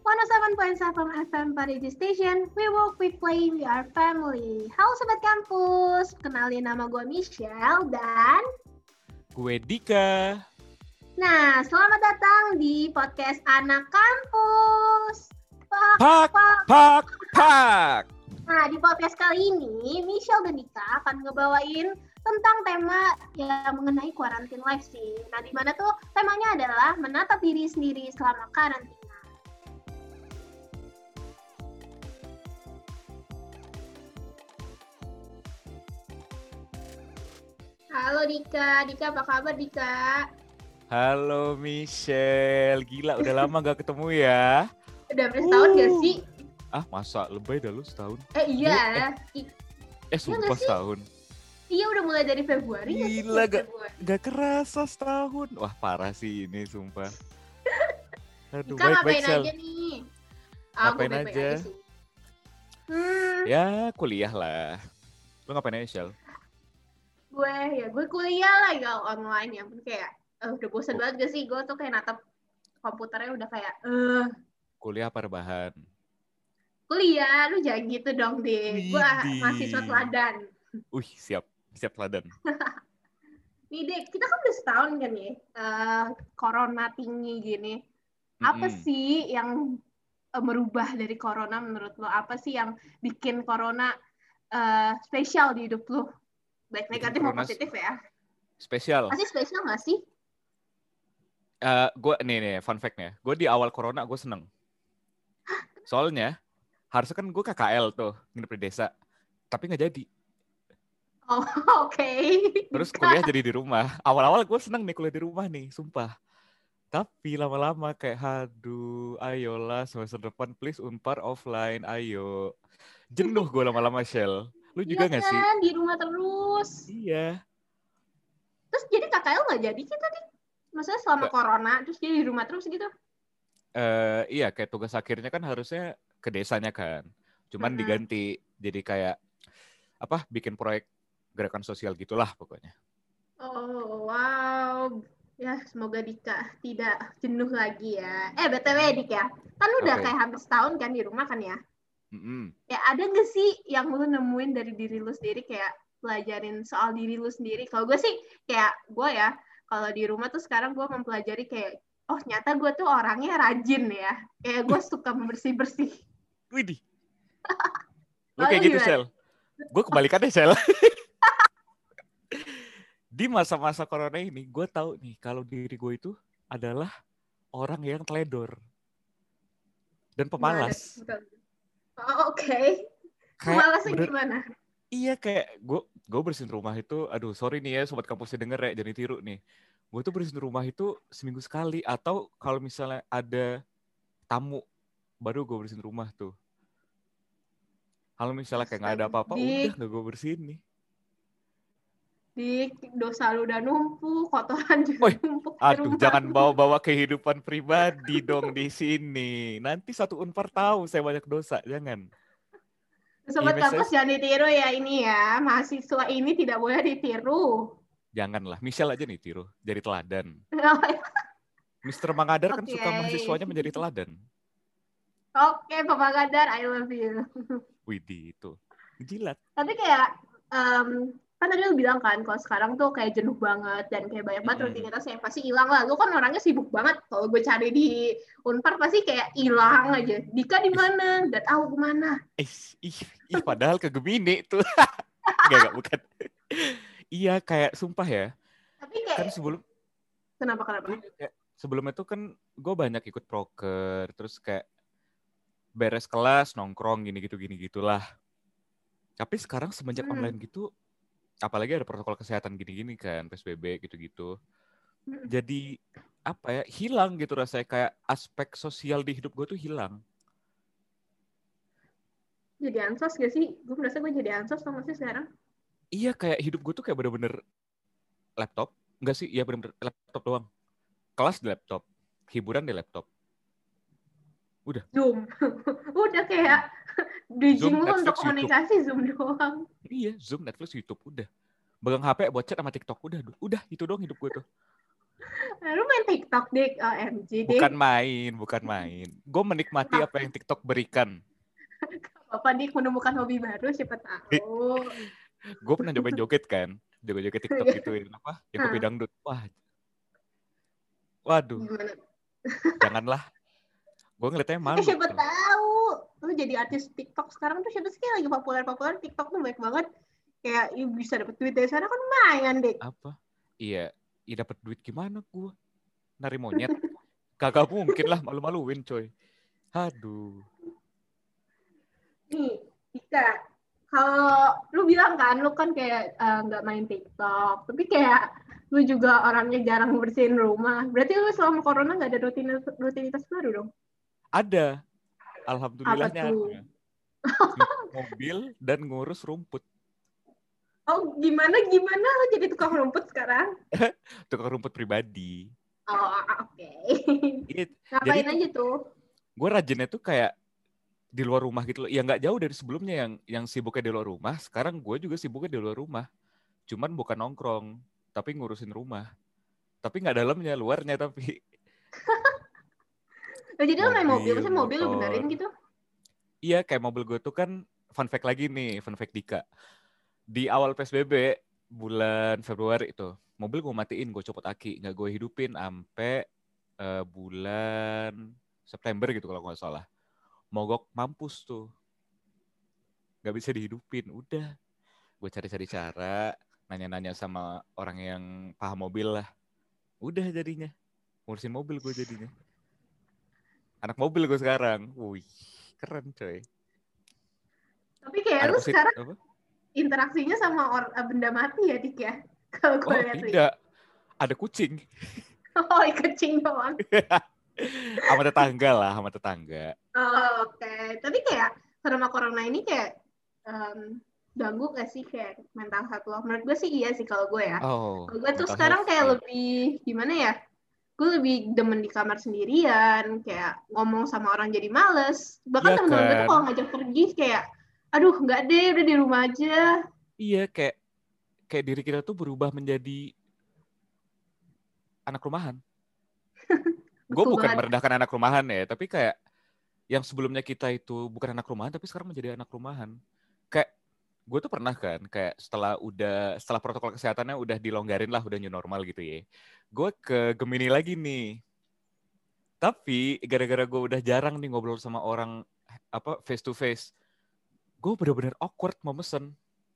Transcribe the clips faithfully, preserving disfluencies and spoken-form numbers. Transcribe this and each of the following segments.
seratus tujuh koma tujuh F M Parigi Station, we work, we play, we are family. Halo Sobat Kampus, kenalin nama gue Michelle dan... Gue Dika. Nah, selamat datang di podcast Anak Kampus. Pak, pak, pak, pak. Nah, di podcast kali ini, Michelle dan Dika akan ngebawain tentang tema yang mengenai quarantine life sih. Nah, di mana tuh temanya adalah menatap diri sendiri selama karantina. Halo Dika, Dika apa kabar Dika? Halo Michelle, gila udah lama gak ketemu ya. Udah hampir setahun uh. gak sih? Ah masa lebay dah lu setahun? Eh iya. Eh, eh sumpah ya setahun. Iya udah mulai dari Februari. Gila gak, gak kerasa setahun. Wah parah sih ini sumpah. Aduh, Dika baik, ngapain baik, aja nih? Oh, ngapain aja? aja hmm. Ya kuliah lah. Lu ngapain aja Shell? Gue ya gue kuliah lah ya online ya. Kayak uh, udah bosan oh. banget gak sih? Gue tuh kayak natap komputernya udah kayak eh. Uh. Kuliah apa rebahan? Kuliah, lu jangan gitu dong deh. Gue mahasiswa teladan. Wih, siap. Siap teladan. Nih deh, kita kan udah setahun kan ya. Uh, corona tinggi gini. Mm-hmm. Apa sih yang uh, merubah dari corona menurut lo? Apa sih yang bikin corona uh, spesial di hidup lo? Baik negatif maupun positif ya. Spesial. Masih spesial nggak sih? Uh, gue nih nih fun fact-nya. Gue di awal corona gue seneng. Soalnya harusnya kan gue K K L tuh nginep di desa, tapi nggak jadi. Oh oke. Okay. Terus kuliah jadi di rumah. Awal-awal gue seneng nih kuliah di rumah nih, sumpah. Tapi lama-lama kayak, aduh, ayolah semester depan please Unpar offline, ayo. Jenuh gue lama-lama Shell. Lu juga nggak iya kan, sih? Di rumah terus. Iya. Terus jadi K K L nggak jadi kita nih? Maksudnya selama gak. Corona, terus jadi di rumah terus gitu? Uh, iya, kayak tugas akhirnya kan harusnya ke desanya kan. Cuman uh-huh. diganti. Jadi kayak, apa, bikin proyek gerakan sosial gitulah pokoknya. Oh, wow. Ya, semoga Dika tidak jenuh lagi ya. Eh, B T W Dik ya. Kan udah okay. kayak hampir setahun kan di rumah kan ya? Mm-hmm. Ya, ada nggak sih yang lu nemuin dari diri lu sendiri kayak pelajarin soal diri lu sendiri? Kalau gue sih kayak gue ya, kalau di rumah tuh sekarang gue mempelajari kayak, oh ternyata gue tuh orangnya rajin ya. Kayak gue suka membersih-bersih. Widih. Lu kayak gitu, Shell. Gue kebalikannya, Shell. Di masa-masa corona ini, gue tahu nih kalau diri gue itu adalah orang yang teledor. Dan pemalas. Oh, oke. Okay. Pemalasnya bener, gimana? Iya, kayak gue gue bersihin rumah itu, aduh sorry nih ya sobat kampusnya denger ya, jadi tiru nih. Gue tuh bersihin rumah itu seminggu sekali, atau kalau misalnya ada tamu, baru gue bersihin rumah tuh. Kalau misalnya kayak gak ada apa-apa, udah gak gue bersihin nih. Dik, dosa lu udah numpuk, kotoran juga Woy, numpuk. Aduh, jangan bawa-bawa kehidupan pribadi dong di sini. Nanti satu Unpar tahu saya banyak dosa, jangan. Sobat kampus jangan ditiru ya ini ya, mahasiswa ini tidak boleh ditiru. Janganlah, Michelle aja nih tiru, jadi teladan. mister Mangadar okay. kan suka mahasiswanya menjadi teladan. Oke, okay, Pak Mangadar, I love you. Widih, itu. Jilat. Tapi kayak, um, kan tadi lu bilang kan, kalau sekarang tuh kayak jenuh banget, dan kayak banyak banget rutinitas yang pasti hilang lah. Lu kan orangnya sibuk banget, kalau gue cari di Unpar pasti kayak hilang aja. Dika di mana? Gak tahu kemana. Ih, ih, ih, padahal ke Gemini tuh. Gak, gak, bukan. Iya, kayak sumpah ya. Tapi kayak... Kan sebelum... Kenapa, kenapa? Kayak, sebelum itu kan gue banyak ikut proker, terus kayak beres kelas, nongkrong, gini-gitu, gini-gitulah. Tapi sekarang semenjak hmm. online gitu, apalagi ada protokol kesehatan gini-gini kan, P S B B gitu-gitu. Hmm. Jadi, apa ya, hilang gitu rasanya. Kayak aspek sosial di hidup gue tuh hilang. Jadi ansos gak sih? Gue merasa gue jadi ansos sama sih sekarang. Iya, kayak hidup gue tuh kayak bener-bener laptop. Enggak sih, iya bener-bener laptop doang. Kelas di laptop, hiburan di laptop. Udah. Zoom. Udah kayak bridging lu untuk komunikasi YouTube. Zoom doang. Iya, Zoom, Netflix, YouTube, udah. Pegang H P buat chat sama TikTok, udah. Udah, itu doang hidup gue tuh. Lu main TikTok, Dik? O M G, Dik. Bukan main, bukan main. Gue menikmati apa yang TikTok berikan. Apa, Dik, menemukan hobi baru, siapa tahu. Gue pernah cobain joget kan. Joget-joget TikTok gitu. Apa? Yang kopi dangdut. Wah. Waduh. Gimana? Janganlah. Gue ngeliatnya malu. Eh, siapa tuh. tahu. Lu jadi artis TikTok sekarang tuh siapa sih yang lagi populer-populer. TikTok tuh banyak banget. Kayak ya bisa dapet duit dari sana kan lumayan, Dik. Apa? Iya. Iya dapet duit gimana gue? Nari monyet. Kagak mungkin lah, malu-maluin coy. Aduh. Nih, Ika, kalau lu bilang kan, lu kan kayak nggak uh, main TikTok, tapi kayak lu juga orangnya jarang bersihin rumah. Berarti lu selama corona nggak ada rutinitas, rutinitas baru dong? Ada. Alhamdulillahnya ada. Mobil dan ngurus rumput. Oh, gimana gimana lo jadi tukang rumput sekarang? Tukang rumput pribadi. Oh, oke. Okay. Ngapain jadi aja tuh? Gue rajinnya tuh kayak di luar rumah gitu loh. Ya nggak jauh dari sebelumnya yang yang sibuknya di luar rumah. Sekarang gue juga sibuknya di luar rumah. Cuman bukan nongkrong, tapi ngurusin rumah. Tapi nggak dalamnya, luarnya tapi. Oh, jadi lo main mobil, maksudnya mobil motor. lo benerin gitu? Iya, kayak mobil gue tuh kan, fun fact lagi nih, fun fact Dika. Di awal P S B B, bulan Februari itu, mobil gue matiin, gue copot aki. Nggak gue hidupin sampai uh, bulan September gitu kalau nggak salah. Mogok mampus tuh. Nggak bisa dihidupin, udah. Gue cari-cari cara, nanya-nanya sama orang yang paham mobil lah. Udah jadinya. Ngurusin mobil gue jadinya. Anak mobil gue sekarang. Wih, keren coy. Tapi kayak ada lu posit, sekarang apa? Interaksinya sama or- benda mati ya, Dik ya? Kalau gue Oh, lihat tidak. Ada kucing. Oh, kucing doang. Sama tetangga lah, sama tetangga. Oh, oke. Okay. Tapi kayak selama corona ini kayak um, ganggu gak sih kayak mental health lo? Menurut gue sih iya sih kalau gue ya. Oh, kalau gue tuh sekarang health, kayak iya. lebih gimana ya? Gue lebih demen di kamar sendirian, kayak ngomong sama orang jadi males. Bahkan ya temen-temen kan? gue tuh kalau ngajak pergi kayak, aduh nggak deh, udah di rumah aja. Iya, kayak kayak diri kita tuh berubah menjadi anak rumahan. Gue bukan banget merendahkan anak rumahan ya, tapi kayak yang sebelumnya kita itu bukan anak rumahan, tapi sekarang menjadi anak rumahan. Kayak gue tuh pernah kan, kayak setelah udah setelah protokol kesehatannya udah dilonggarin lah, udah new normal gitu ya. Gue ke Gemini lagi nih. Tapi gara-gara gue udah jarang nih ngobrol sama orang apa face to face, gue bener-bener awkward mau mesen.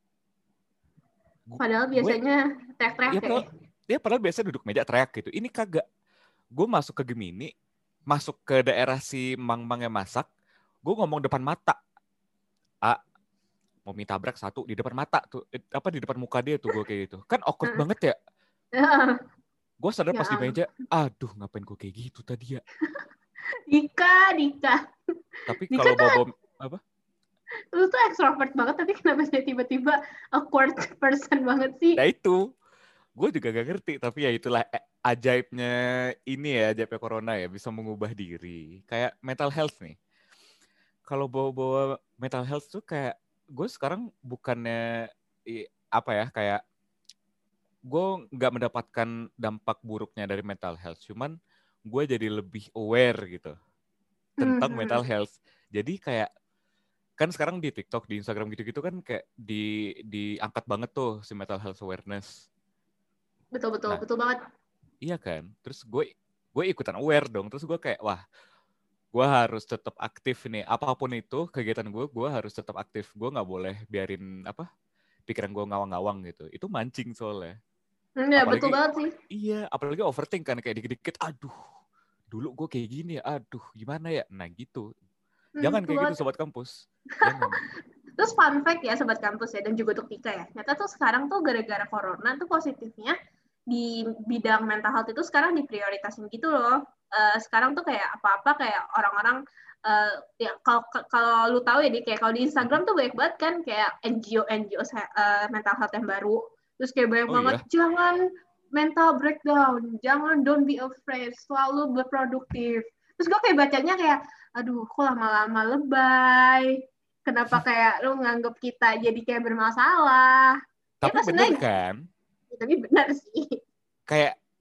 Gua, padahal biasanya teriak-teriak ya, padahal, ya padahal biasa duduk meja teriak gitu. Ini kagak. Gue masuk ke Gemini, masuk ke daerah si mang-mangnya masak, gue ngomong depan mata. A, mau minta tabrak satu di depan mata tuh, apa di depan muka dia tuh gue kayak gitu. Kan awkward banget ya. Gue sadar pas ya, di meja, aduh ngapain gue kayak gitu tadi ya. Dika, Dika. Tapi kalau bawa apa? Lu tuh extrovert banget, tapi kenapa sih tiba-tiba awkward person banget sih? Nah itu, gue juga gak ngerti. Tapi ya itulah ajaibnya ini ya, ajaibnya corona ya, bisa mengubah diri. Kayak mental health nih. Kalau bawa-bawa mental health tuh kayak, gue sekarang bukannya, apa ya, kayak gue gak mendapatkan dampak buruknya dari mental health. Cuman gue jadi lebih aware gitu tentang mm-hmm. mental health. Jadi kayak kan sekarang di TikTok, di Instagram gitu-gitu kan kayak di diangkat banget tuh si mental health awareness. Betul betul nah, betul banget. Iya kan. Terus gue gue ikutan aware dong. Terus gue kayak wah, gue harus tetap aktif nih. Apapun itu kegiatan gue, gue harus tetap aktif. Gue nggak boleh biarin apa pikiran gue ngawang-ngawang gitu. Itu mancing soalnya. Iya betul banget sih. Iya, apalagi overthink kan kayak dikit-dikit. Aduh, dulu gue kayak gini ya. Aduh, gimana ya? Nah gitu. Jangan hmm, kayak banget. Gitu sobat kampus. Jangan. Terus fun fact ya sobat kampus ya dan juga untuk Tika ya. Nyata tuh sekarang tuh gara-gara corona tuh positifnya di bidang mental health itu sekarang diprioritasin gitu loh. Uh, sekarang tuh kayak apa-apa kayak orang-orang uh, ya kalau kalau lu tahu ya di kayak kalau di Instagram tuh banyak banget kan kayak N G O N G O uh, mental health yang baru. Terus kayak banyak oh, banget iya? Jangan mental breakdown, jangan don't be afraid, selalu berproduktif. Terus gue kayak bacanya kayak aduh kok lama-lama lebay. Kenapa kayak lu nganggep kita jadi kayak bermasalah? Tapi ya, bener kan? Ya, tapi benar sih. Kayak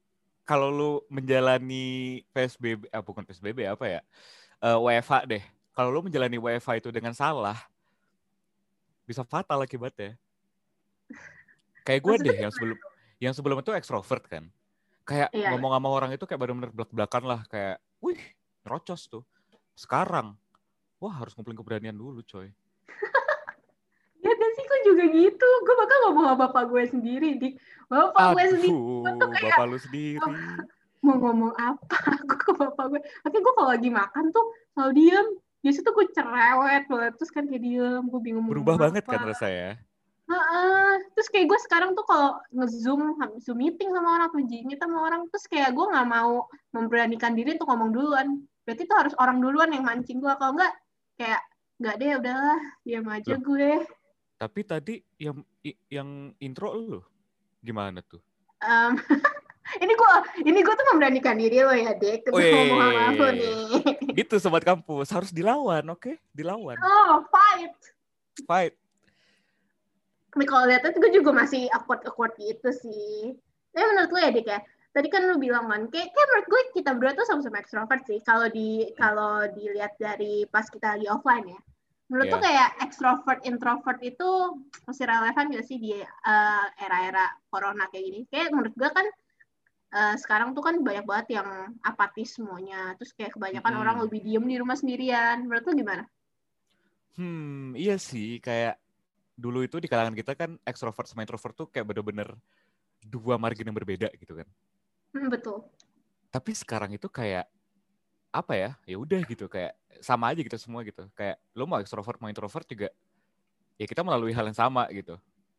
kalau lu menjalani P S B B, ah, bukan P S B B apa ya, uh, W F H deh. Kalau lu menjalani W F H itu dengan salah, bisa fatal akibatnya. Kayak gue Maksudnya deh yang sebelum yang sebelum itu ekstrovert kan. Kayak iya, iya. ngomong sama orang itu kayak benar-benar belak-belakan lah, kayak wih, nerocos tuh. Sekarang, wah harus ngumpulin keberanian dulu coy. Ya dan sih kok juga gitu. Gue bakal ngomong sama bapak gue sendiri, Dik. Bapak gue sendiri. Gue tuh Aduh, kayak, bapak lu oh, sendiri. mau ngomong apa? Gue ke bapak gue. Tapi gue kalau lagi makan tuh selalu diem. Biasanya tuh gue cerewet banget. Terus kan kayak diem. Gue bingung mau Berubah ngomong banget apa. kan rasanya. Heeh. Terus kayak gue sekarang tuh kalau nge-zoom, zoom meeting sama orang, atau meet sama orang, terus kayak gue nggak mau memberanikan diri untuk ngomong duluan. Berarti tuh harus orang duluan yang mancing gue. Kalau nggak, kayak nggak deh, udahlah, diam aja Loh, gue. tapi tadi yang yang intro lu gimana tuh? Um, ini gue ini gue tuh memberanikan diri lo ya, Dek, untuk ngomong sama lo Weh, nih. gitu sobat kampus, harus dilawan, oke? Okay? Dilawan. Oh, fight. Fight. Tapi kalau lihatnya gue juga masih awkward-awkward gitu sih. Tapi menurut lo ya, Dik ya, tadi kan lo bilang kan, kayak, kayak menurut gue kita berdua tuh sama-sama ekstrovert sih. Kalau di Hmm. kalau dilihat dari pas kita lagi offline ya. Menurut Yeah. tuh kayak extrovert, introvert itu masih relevan gak sih di uh, era-era corona kayak gini? Kayak menurut gue kan uh, sekarang tuh kan banyak banget yang apatis semuanya. Terus kayak kebanyakan Mm-mm. orang lebih diem di rumah sendirian. Menurut lo gimana? Hmm, iya sih, kayak dulu itu di kalangan kita kan ekstrovert sama introvert tuh kayak bener-bener dua margin yang berbeda gitu kan. Hmm, betul. Tapi sekarang itu kayak apa ya? Ya udah gitu, kayak sama aja gitu semua gitu. Kayak lo mau ekstrovert mau introvert juga ya kita melalui hal yang sama gitu.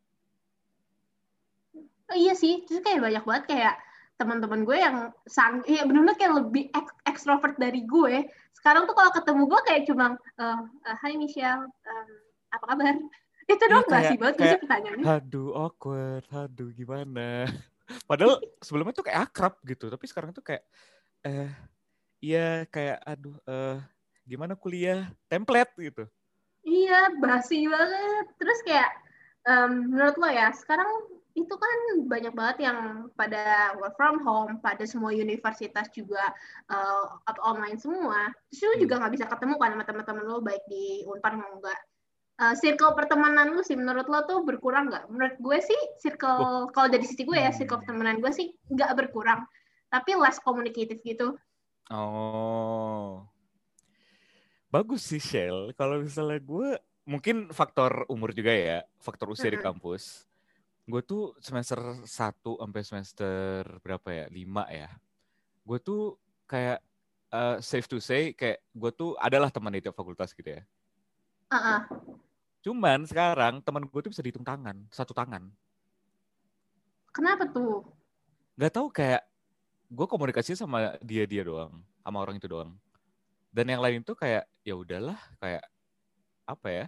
Oh, iya sih, terus kayak banyak banget kayak teman-teman gue yang sang, ya benar-benar kayak lebih ek- ekstrovert dari gue. Sekarang tuh kalau ketemu gue kayak cuma, uh, uh, Hai Michelle, um, apa kabar? Itu Iya doang kayak basi banget gak kayak sih pertanyaannya? aduh awkward, aduh gimana. Padahal sebelumnya tuh kayak akrab gitu, tapi sekarang tuh kayak eh iya kayak aduh eh gimana kuliah template gitu. Iya, basi banget. Terus kayak, um, menurut lo ya, sekarang itu kan banyak banget yang pada work from home, pada semua universitas juga uh, online semua. Terus lo Hmm. juga nggak bisa ketemu kan sama teman-teman lo, baik di Unpar mau enggak. Uh, circle pertemanan lu sih menurut lo tuh berkurang nggak? Menurut gue sih Wah. circle, kalau dari sisi gue ya, Hmm. circle pertemanan gue sih nggak berkurang, tapi less communicative gitu. Oh. Bagus sih Shell. Kalau misalnya gue mungkin faktor umur juga ya, faktor usia di Mm-mm. kampus. Gue tuh semester satu sampai semester berapa ya? lima ya. Gue tuh kayak uh, safe to say kayak gue tuh adalah teman di tiap fakultas gitu ya. Uh-uh. Cuman sekarang teman gue tuh bisa dihitung tangan, satu tangan. Kenapa tuh? Gak tahu kayak gue komunikasi sama dia-dia doang, sama orang itu doang. Dan yang lain tuh kayak ya udahlah, kayak apa ya?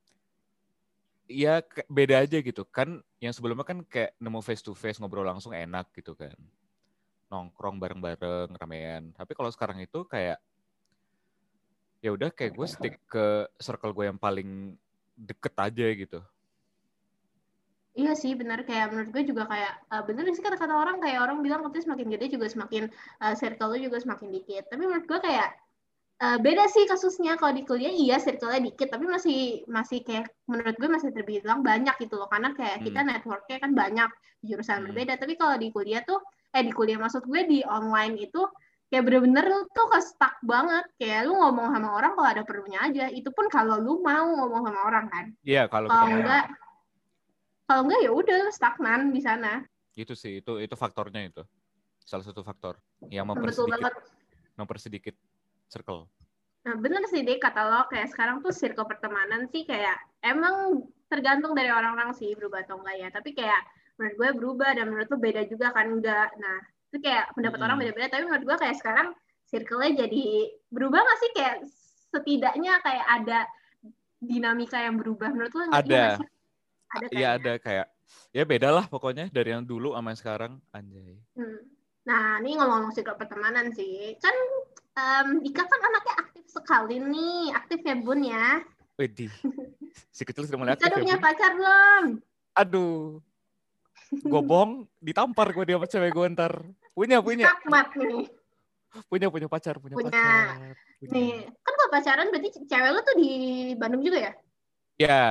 Ya beda aja gitu kan. Yang sebelumnya kan kayak nemu face to face ngobrol langsung enak gitu kan. Nongkrong bareng-bareng ramean. Tapi kalau sekarang itu kayak ya udah kayak gue stick ke circle gue yang paling deket aja gitu. Iya sih benar, kayak menurut gue juga kayak uh, bener sih kata-kata orang, kayak orang bilang katanya semakin gede juga semakin uh, circle lu juga semakin dikit. Tapi menurut gue kayak uh, beda sih kasusnya. Kalau di kuliah iya circle-nya dikit, tapi masih masih kayak menurut gue masih terbilang banyak gitu loh, karena kayak kita Hmm. network-nya kan banyak di jurusan Hmm. berbeda. Tapi kalau di kuliah tuh eh di kuliah maksud gue di online itu kayak bener-bener lu tuh ke-stuck banget, kayak lu ngomong sama orang kalau ada perlunya aja. Itu pun kalau lu mau ngomong sama orang kan. Iya kalau kita Kalau mau. enggak kalau enggak ya udah stagnan di sana. Itu sih itu itu faktornya itu. Salah satu faktor yang Betul mempersedikit banget. mempersedikit circle. Nah, bener sih deh kata lo, kayak sekarang tuh circle pertemanan sih kayak emang tergantung dari orang-orang sih berubah atau enggak ya. Tapi kayak menurut gue berubah, dan menurut lo beda juga kan enggak. Nah, itu kayak pendapat orang Mm-mm. beda-beda, tapi menurut gue kayak sekarang circle-nya jadi berubah nggak sih? Kayak setidaknya kayak ada dinamika yang berubah. Menurut lo iya nggak Ada. sih? Ada Ya kayaknya. ada kayak ya beda lah pokoknya dari yang dulu sama yang sekarang anjay. Hmm. Nah, ini ngomong-ngomong circle pertemanan sih. Kan um, Dika kan anaknya aktif sekali nih. Aktif ya Bun ya. Widih. Si kecil sudah mulai Dika aktif udah ya punya Bun. pacar belum? Aduh. Gue bohong, ditampar gue dia sama cewek gue ntar. Punya, punya. Skakmat nih. Punya, punya pacar, punya, Punya. pacar. Punya. Nih, kan kalau pacaran berarti cewek lu tuh di Bandung juga ya? Ya.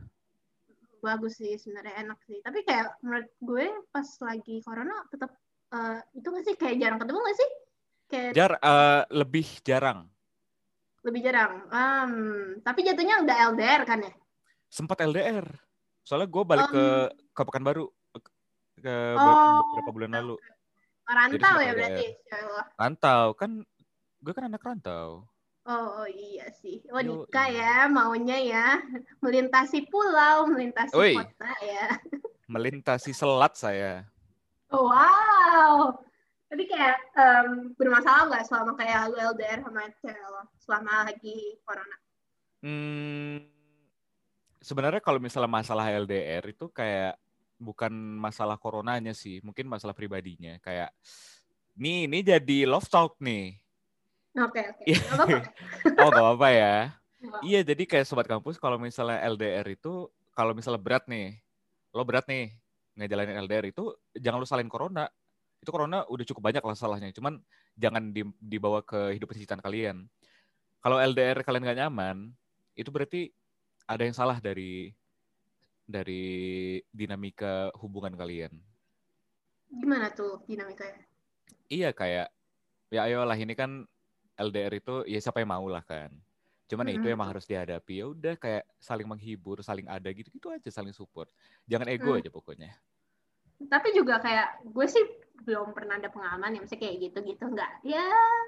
Bagus sih, sebenarnya enak sih. Tapi kayak menurut gue pas lagi corona tetap uh, itu nggak sih kayak jarang ketemu nggak sih? Kayak Jar, uh, lebih jarang. Lebih jarang. Um, tapi jatuhnya udah L D R kan ya? Sempat L D R. Soalnya gue balik um, ke ke Pekanbaru ke oh, beberapa bulan lalu. Rantau ya berarti? Rantau kan, gue kan anak rantau. Oh, oh iya sih. Oh Dika ya maunya ya melintasi pulau, melintasi Oi. kota ya. Melintasi selat saya. Oh, wow. Tapi kayak um, bermasalah nggak selama kayak lu L D R sama cewek lo selama lagi corona? Hmm, sebenarnya kalau misalnya masalah L D R itu kayak bukan masalah coronanya sih, mungkin masalah pribadinya. Kayak, nih, ini jadi love talk nih. Oke, oke. Gak apa-apa. Oh, gak apa-apa ya. Wow. Iya, jadi kayak sobat kampus kalau misalnya L D R itu, kalau misalnya berat nih, lo berat nih, ngejalanin L D R itu, jangan lo salin corona. Itu corona udah cukup banyak lah salahnya. Cuman jangan dibawa ke hidup percintaan kalian. Kalau L D R kalian gak nyaman, itu berarti ada yang salah dari dari dinamika hubungan kalian. Gimana tuh dinamikanya? Iya, kayak ya ayolah ini kan L D R itu ya siapa yang mau lah kan. Cuman mm-hmm. ya itu emang harus dihadapi. Ya udah kayak saling menghibur, saling ada gitu-gitu aja, saling support. Jangan ego hmm. aja pokoknya. Tapi juga kayak gue sih belum pernah ada pengalaman yang misalnya kayak gitu-gitu enggak. Ya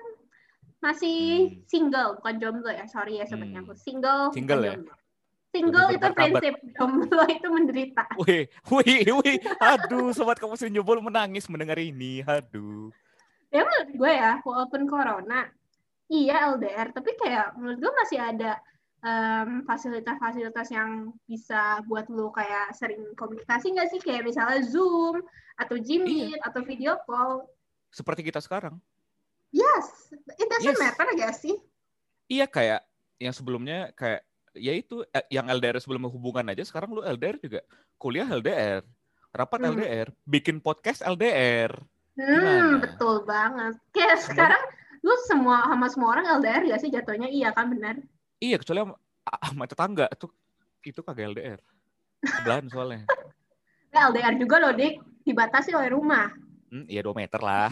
masih hmm. single, bukan jomblo ya. Sorry ya sobatnya aku. Hmm. Single, single bukan ya? jomblo. Single itu prinsip, jomblo itu menderita. Wih, wih, wih. Aduh, sobat kamu sering jomblo menangis mendengar ini. Aduh. Ya menurut gue ya, walaupun corona, iya L D R, tapi kayak menurut gue masih ada um, fasilitas-fasilitas yang bisa buat lu kayak sering komunikasi nggak sih? Kayak misalnya Zoom, atau Jimmy, iya. atau video call. Seperti kita sekarang. Yes, it doesn't yes. matter gak sih? Iya, kayak yang sebelumnya kayak, ya itu, yang L D R sebelum hubungan aja, sekarang lu L D R juga. Kuliah L D R, rapat hmm. L D R, bikin podcast L D R. Gimana? Hmm, betul banget. Kayak Semuanya... sekarang lu semua sama semua orang L D R gak sih jatuhnya? Iya kan, benar? Iya, kecuali sama tetangga tuh itu kagak L D R. Sebelahan soalnya. L D R juga loh, Dik. Dibatasi oleh rumah. Hmm, iya dua meter lah.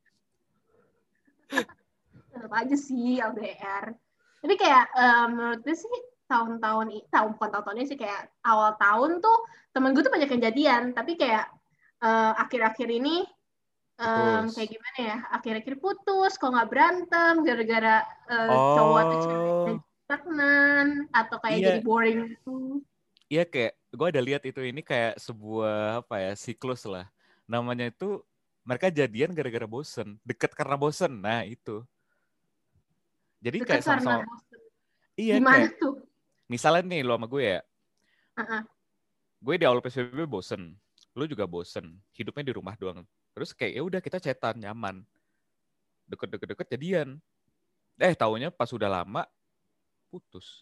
Tetap aja sih L D R. Tapi kayak um, menurut gue sih tahun-tahun ini, tahun bukan tahun-tahun ini sih kayak awal tahun tuh temen gue tuh banyak kejadian. Tapi kayak uh, akhir-akhir ini Um, kayak gimana ya, akhir-akhir putus, kok nggak berantem, gara-gara uh, oh. cowok atau cewek stagnan, atau kayak iya. jadi boring gitu. Iya, kayak gue ada lihat itu, ini kayak sebuah apa ya, siklus lah. Namanya itu, mereka jadian gara-gara bosen, deket karena bosen, nah itu. Jadi deket kayak sama-sama. Iya, gimana kayak, tuh? Misalnya nih, lo sama gue ya, uh-uh. gue di awal P S B B bosen, lo juga bosen, hidupnya di rumah doang. Terus kayak ya udah kita chatan nyaman, deket-deket-deket jadian. Eh taunya pas udah lama putus.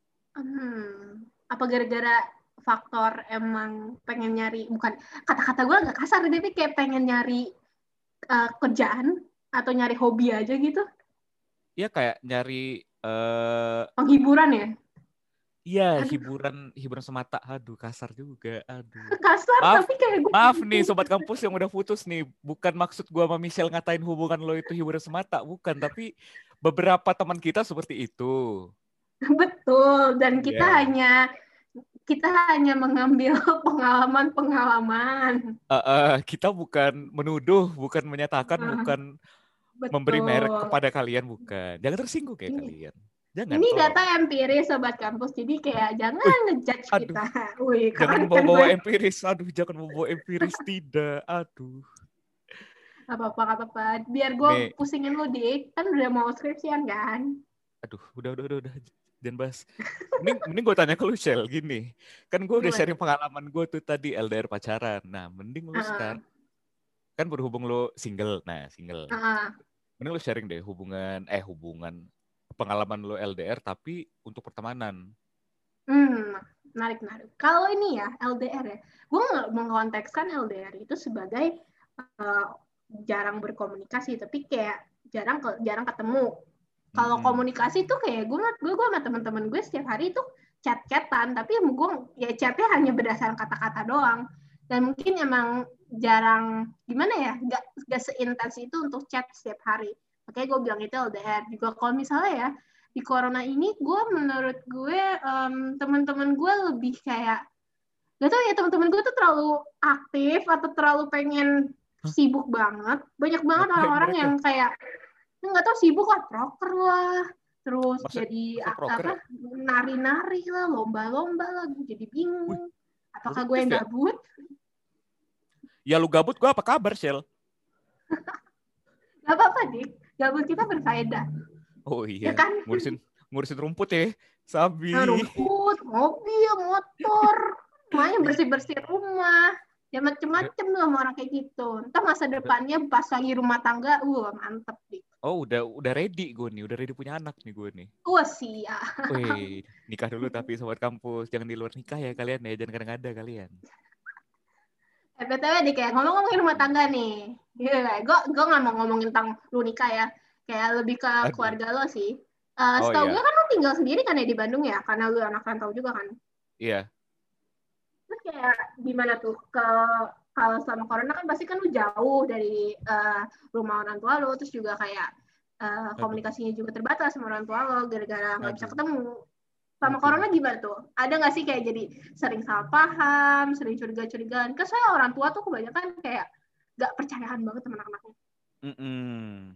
Hmm, apa gara-gara faktor emang pengen nyari, bukan kata-kata gue agak kasar tapi kayak pengen nyari uh, kerjaan atau nyari hobi aja gitu? Iya kayak nyari uh... penghiburan ya. Iya, hiburan hiburan semata. Aduh, kasar juga. Aduh. Kasar, maaf, tapi kayak gue. Maaf nih, sobat kampus yang udah putus nih. Bukan maksud gue sama Michelle ngatain hubungan lo itu hiburan semata. Bukan, tapi beberapa teman kita seperti itu. Betul, dan kita yeah. hanya kita hanya mengambil pengalaman-pengalaman. Uh, uh, kita bukan menuduh, bukan menyatakan, uh, bukan betul. Memberi merek kepada kalian, bukan. Jangan tersinggung kayak yeah. kalian. Jangan, ini tolong. Data empiris sobat kampus, jadi kayak jangan ngejudge kita. Wih, jangan bawa-bawa empiris, aduh, jangan bawa empiris tidak, aduh. Apa-apa, apa-apa. Biar gue pusingin lu, Dik. Kan udah mau skripsian kan? Aduh, udah, udah, udah, udah. Jangan bahas. Mending, mending gue tanya ke lu, Shell, gini. Kan gue udah sharing pengalaman gue tuh tadi L D R pacaran. Nah, mending lu uh-uh. sekarang. Kan berhubung lu single, nah single. Uh-uh. Mending lu sharing deh hubungan, eh hubungan. pengalaman lo L D R tapi untuk pertemanan. Hmm, Menarik, menarik. Kalau ini ya, L D R ya, gue nggak mengkontekskan L D R itu sebagai uh, jarang berkomunikasi, tapi kayak jarang jarang ketemu. Kalau Mm-mm. komunikasi tuh kayak gue gue gue sama teman-teman gue setiap hari tuh chat-chatan, tapi gue ya chatnya hanya berdasarkan kata-kata doang. Dan mungkin emang jarang gimana ya, nggak nggak seintens itu untuk chat setiap hari. Makanya gue bilang itu L D R. Juga kalau misalnya ya di corona ini, gue menurut gue um, teman-teman gue lebih kayak gak tau ya, teman-teman gue tuh terlalu aktif atau terlalu pengen Hah? sibuk banget. Banyak banget Ngapain orang-orang mereka? yang kayak nggak tau sibuk lah, proker lah, terus Masa, jadi masa proker? apa nari-nari lah, lomba-lomba lah. Gue jadi Wih, bingung. Apakah gue produktif yang ya? gabut? Ya lu gabut, gue apa kabar, Shell? Gak apa-apa, Dik. Gabut kita berfaedah. Oh Ya iya, kan? ngurusin ngurusin rumput ya, Sabi. Nah, rumput, mobil, motor, main bersih-bersih rumah. Ya macem-macem lah sama orang kayak gitu. Entah masa depannya pas lagi rumah tangga, uh mantep nih. Oh udah udah ready gue nih, udah ready punya anak nih gue nih. Wah siap. Wih, nikah dulu tapi sobat kampus, jangan di luar nikah ya kalian ya, jangan kadang-kadang kalian. Eh, B T W nih, kayak ngomong-ngomongin rumah tangga nih. Gila, gue gue nggak mau ngomongin tentang lu nikah ya. Kayak lebih ke Aduh. keluarga lo sih. Uh, Oh setahu gue iya, kan lo tinggal sendiri kan ya di Bandung ya, karena lu anak rantau juga kan. iya. Terus kayak gimana tuh ke kalau selama corona kan pasti kan lu jauh dari uh, rumah orang tua lo, terus juga kayak uh, Aduh, komunikasinya juga terbatas sama orang tua lo gara-gara nggak bisa aduh, ketemu. Sama aduh. corona gimana tuh? Ada nggak sih kayak jadi sering salah paham, sering curiga-curigaan? Kan soalnya orang tua tuh kebanyakan kayak nggak percayaan banget sama anak-anaknya. Mm-mm.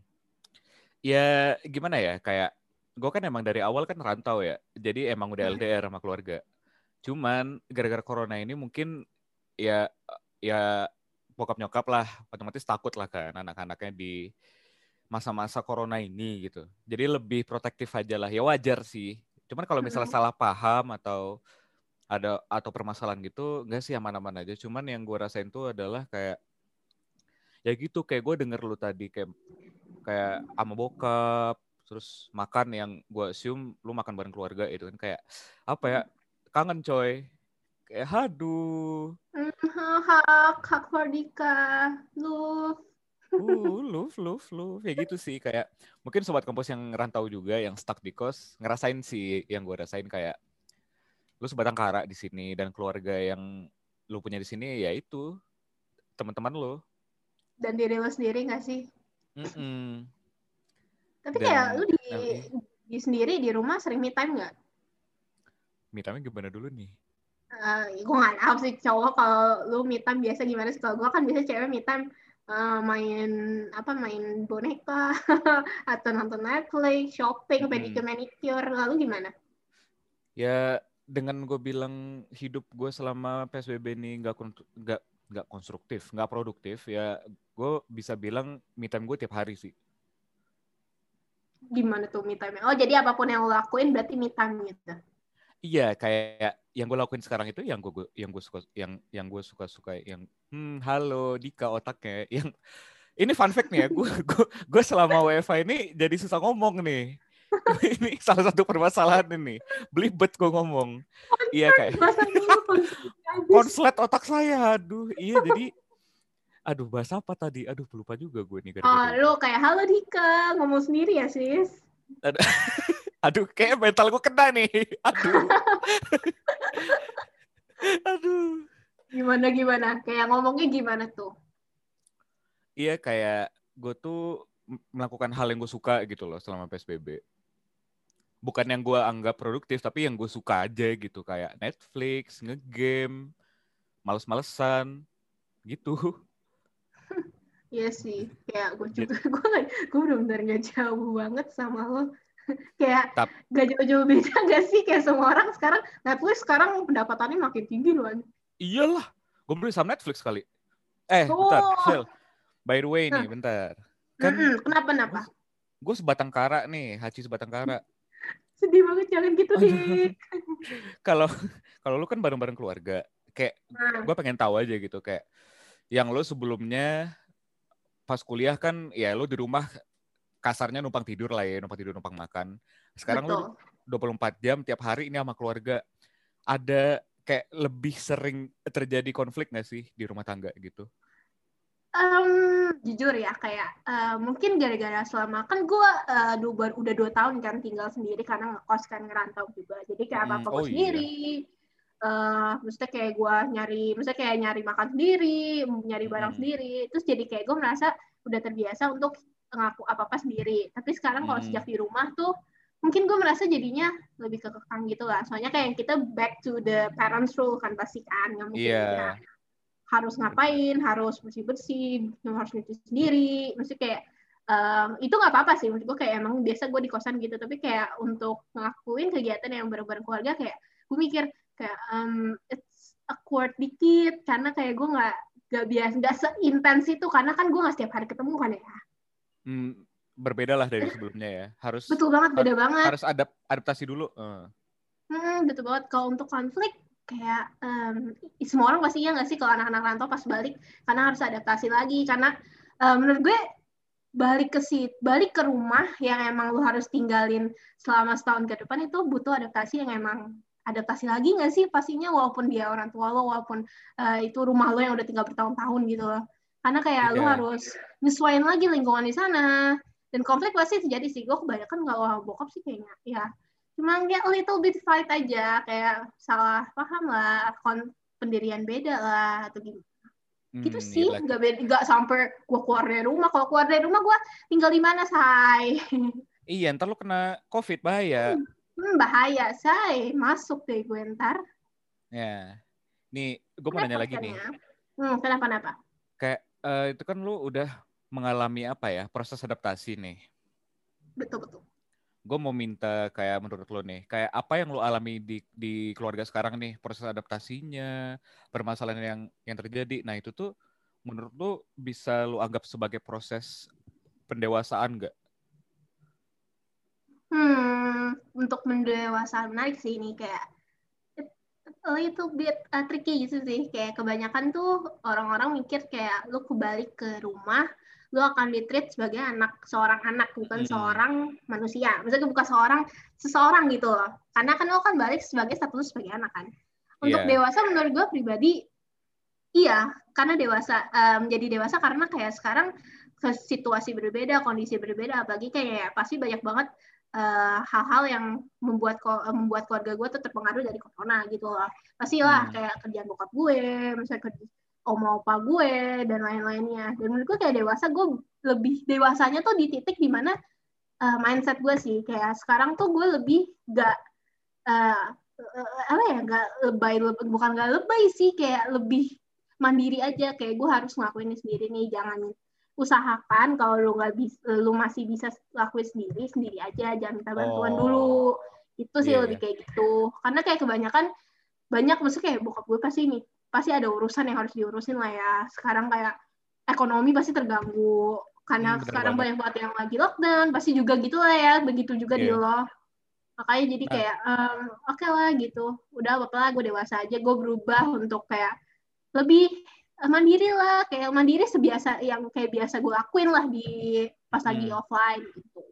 Ya gimana ya, kayak gue kan emang dari awal kan rantau ya, jadi emang udah L D R sama keluarga. Cuman gara-gara corona ini mungkin ya ya bokap nyokap lah otomatis takut lah kan anak-anaknya di masa-masa corona ini gitu. Jadi lebih protektif aja lah. Ya wajar sih. Cuman kalau misalnya Hmm. salah paham atau ada atau permasalahan gitu, enggak sih aman-aman aja. Cuman yang gue rasain tuh adalah kayak ya gitu kayak gue denger lu tadi kayak kayak sama bokap terus makan yang gue assume lu makan bareng keluarga itu kan kayak apa ya kangen coy kayak aduh Hmm, hak, hak Mardika, lu. uh love love love ya gitu sih kayak mungkin sobat kampus yang rantau juga yang stuck di kos ngerasain sih yang gue rasain kayak lu sebatang kara di sini dan keluarga yang lu punya di sini ya itu teman-teman lu. Dan diri lo sendiri nggak sih? Mm-mm. Tapi kayak Dan lu di, nah, iya. di sendiri di rumah sering me time nggak? Me time gimana dulu nih? Uh, gue nggak tahu sih cowok kalau lu me time biasa gimana sih. Kalau gue kan biasa cewek me time uh, main apa main boneka atau nonton Netflix, shopping, Mm-mm. pedicure, manicure. Lalu gimana? Ya dengan gue bilang hidup gue selama P S B B ini nggak nggak nggak konstruktif, nggak produktif, ya gue bisa bilang me time gue tiap hari sih. Gimana tuh me time? Oh jadi apapun yang lo lakuin berarti me time gitu. Iya kayak yang gue lakuin sekarang itu yang gue yang gue suka yang yang gue suka suka yang hmm, halo Dika otaknya yang ini fun fact nih ya gue gue gue selama W F H ini jadi susah ngomong nih. Ini salah satu permasalahan ini belibet gue ngomong. Iya kayak Bahasa dulu konslet otak saya aduh iya jadi aduh bahasa apa tadi aduh lupa juga gue nih Oh, gara-gara ini lu kayak halo Dika, ngomong sendiri ya sis. aduh, aduh kayak mental gue kena nih aduh aduh Gimana gimana? Kayak ngomongnya gimana tuh? iya kayak gue tuh melakukan hal yang gue suka gitu loh selama P S B B bukan yang gue anggap produktif tapi yang gue suka aja gitu kayak Netflix ngegame males-malesan gitu. Iya sih, kayak gue Jadi, juga, gue gue benar-benar gak jauh banget sama lo. Kayak tap, gak jauh-jauh beda gak sih? Kayak semua orang sekarang, Netflix sekarang pendapatannya makin tinggi loh. iyalah, gue beli saham Netflix kali. Eh, bentar, Oh, Shell. By the way nih, nah, bentar. Kan mm-mm. Kenapa, gue kenapa? gue sebatang kara nih, Haji sebatang kara. Sedih banget, jangan gitu, Aduh, Dik. kalau kalau lu kan bareng-bareng keluarga, kayak Nah, gue pengen tahu aja gitu, kayak yang lu sebelumnya pas kuliah kan, ya lu di rumah kasarnya numpang tidur lah ya, numpang tidur, numpang makan. Sekarang lu betul. dua puluh empat jam tiap hari ini sama keluarga. Ada kayak lebih sering terjadi konflik nggak sih di rumah tangga gitu? Um, jujur ya kayak uh, mungkin gara-gara selama kan gue uh, dua, udah dua tahun kan tinggal sendiri karena ngekos kan ngerantau juga, jadi kayak Mm-mm. apa-apa gue Oh iya. sendiri. Uh, maksudnya kayak gue nyari, maksudnya kayak nyari makan sendiri, nyari barang Mm-mm. sendiri, terus jadi kayak gue merasa udah terbiasa untuk ngaku apa-apa sendiri. Tapi sekarang kalau Mm-mm. sejak di rumah tuh mungkin gue merasa jadinya lebih kekang gitu lah. Soalnya kayak kita back to the parents rule kan pasti kan, nggak mungkin ya Iya. harus Benar. ngapain, harus bersih-bersih, harus nyuci sendiri. Maksudnya kayak um, itu nggak apa-apa sih. Menurut gue kayak emang biasa gue di kosan gitu. Tapi kayak untuk ngelakuin kegiatan yang bareng-bareng keluarga kayak gue mikir kayak um, it's awkward dikit karena kayak gue nggak nggak biasa nggak seintens itu karena kan gue nggak setiap hari ketemu kan ya. Hmm, berbeda lah dari sebelumnya ya. Harus Betul banget, beda har- banget. harus adap adaptasi dulu. Uh. Hmm, betul banget. Kalau untuk konflik kayak um, semua orang pasti iya nggak sih kalau anak-anak rantau pas balik karena harus adaptasi lagi karena uh, menurut gue balik ke sit balik ke rumah yang emang lu harus tinggalin selama setahun ke depan itu butuh adaptasi yang emang adaptasi lagi nggak sih pastinya walaupun dia orang tua lo walaupun uh, itu rumah lo yang udah tinggal bertahun-tahun gitu loh karena kayak lu Iya. harus nyesuaiin lagi lingkungan di sana dan konflik pasti terjadi sih gue kebanyakan kalau bokap sih kayaknya ya cuma ya little bit fight aja kayak salah paham lah kon pendirian beda lah atau gimana gitu Hmm, iya sih lagi. nggak beda nggak sampai gue keluar dari rumah kalau keluar dari rumah gue tinggal di mana say Iya, ntar lu kena COVID bahaya. hmm, bahaya say masuk deh gue ntar Ya. Nih, gue mau nanya repot lagi kan nih. ya hmm, kenapa kenapa Kayak eh, itu kan lu udah mengalami apa ya, proses adaptasi nih. betul betul Gue mau minta kayak menurut lo nih, kayak apa yang lo alami di di keluarga sekarang nih, proses adaptasinya, permasalahan yang yang terjadi. Nah itu tuh menurut lo bisa lo anggap sebagai proses pendewasaan nggak? hmm untuk mendewasa menarik sih ini kayak a little bit uh, tricky gitu sih kayak kebanyakan tuh orang-orang mikir kayak lu kembali ke rumah lu akan ditreat sebagai anak seorang anak bukan Hmm, seorang manusia maksudnya bukan seorang seseorang gitu loh karena kan lo kan balik sebagai status sebagai anak kan untuk iya. dewasa menurut gue pribadi iya karena dewasa um, jadi dewasa karena kayak sekarang situasi berbeda kondisi berbeda apalagi kayak pasti banyak banget uh, hal-hal yang membuat membuat keluarga gue tuh terpengaruh dari corona gitu loh pastilah Hmm. kayak kerjaan bokap gue misalnya kerja oma opa gue dan lain-lainnya dan menurut gue kayak dewasa gue lebih dewasanya tuh di titik dimana uh, mindset gue sih kayak sekarang tuh gue lebih gak uh, uh, apa ya gak lebay, lebay bukan gak lebay sih kayak lebih mandiri aja kayak gue harus ngelakuin ini sendiri nih jangan usahakan kalau lu nggak bisa lu masih bisa lakuin sendiri sendiri aja jangan minta bantuan Oh, dulu itu sih iya lebih ya. kayak gitu karena kayak kebanyakan banyak maksudnya kayak bokap gue pasti nih pasti ada urusan yang harus diurusin lah ya sekarang kayak ekonomi pasti terganggu Hmm, karena bener sekarang banget. banyak banget yang lagi lockdown pasti juga gitu lah ya begitu juga di Iya. lo makanya jadi Nah, kayak um, oke okay lah gitu udah apa lah gue dewasa aja gue berubah untuk kayak lebih uh, mandiri lah kayak mandiri sebiasa yang kayak biasa gue lakuin lah di pas lagi mm. offline gitu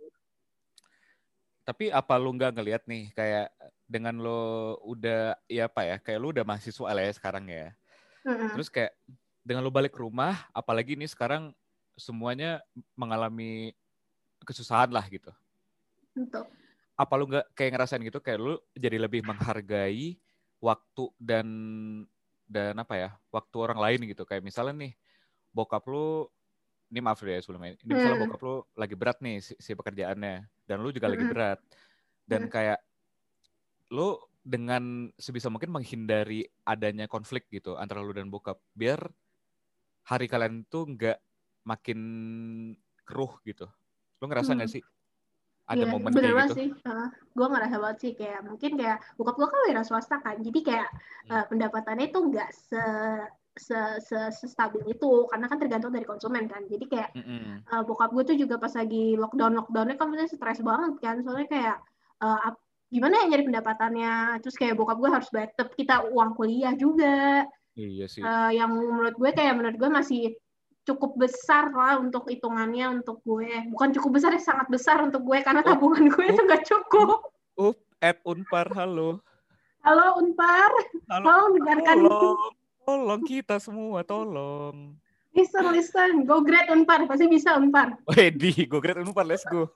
Tapi apa lu nggak ngelihat nih kayak dengan lo udah ya apa ya, kayak lu udah mahasiswa lah ya sekarang ya. mm-hmm. Terus kayak dengan lu balik ke rumah, apalagi nih sekarang semuanya mengalami kesusahan lah gitu. Untuk Apa lu nggak kayak ngerasain gitu, kayak lu jadi lebih menghargai waktu dan dan apa ya, waktu orang lain gitu. Kayak misalnya nih, bokap lu, ini maaf ya sebelumnya, ini misalnya hmm. bokap lu lagi berat nih si, si pekerjaannya, dan lu juga lagi Mm-hmm. berat. Dan Mm-hmm. kayak lu dengan sebisa mungkin menghindari adanya konflik gitu antara lu dan bokap, biar hari kalian tuh nggak makin keruh gitu. Lu ngerasa nggak Hmm. sih ada Iya, momen bener kayak banget gitu? sih. Uh, gue ngerasa banget sih kayak mungkin kayak bokap gue kan wira swasta kan, jadi kayak Hmm. uh, pendapatannya itu nggak se se, se, se stabil itu karena kan tergantung dari konsumen kan. Jadi kayak Mm-mm. uh, bokap gue tuh juga pas lagi lockdown lockdownnya kan maksudnya stres banget kan, soalnya kayak uh, ap, gimana ya nyari pendapatannya, terus kayak bokap gue harus bayar tetap kita uang kuliah juga, Iya sih. uh, yang menurut gue kayak menurut gue masih cukup besar lah untuk hitungannya untuk gue. Bukan cukup besar, ya sangat besar untuk gue karena Up, tabungan gue itu up, nggak up, cukup. up, at Unpar, halo. Halo Unpar, Halo, tolong dengarkan. tolong, tolong kita semua, tolong. Listen, listen. Go grade Unpar, pasti bisa Unpar. Wedi, gue grade Unpar, let's go.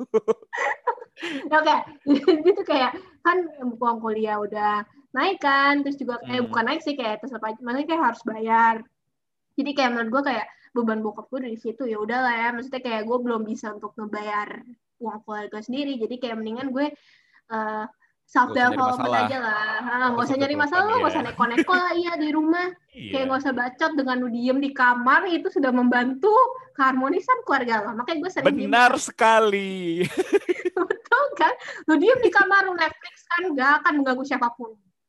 Oke, gitu kayak kan uang kuliah udah naik kan, terus juga eh Hmm. bukan naik sih kayak tetap aja, maksudnya kayak harus bayar. Jadi kayak menurut gue kayak beban bokap gue dari situ ya udahlah ya, maksudnya kayak gue belum bisa untuk ngebayar uang kuliah gue sendiri, jadi kayak mendingan gue uh, self Gak usah nyari development masalah. aja lah. Nah, Oh, nggak usah self nyari development masalah, ya. nggak usah neko-neko lah iya di rumah. Kayak nggak Iya. usah bacot dengan lu diem di kamar itu sudah membantu keharmonisan keluarga lo. Makanya gue sering diem di Benar kamar. sekali. Betul kan? Lu diem di kamar lu Netflix kan nggak akan mengganggu siapapun.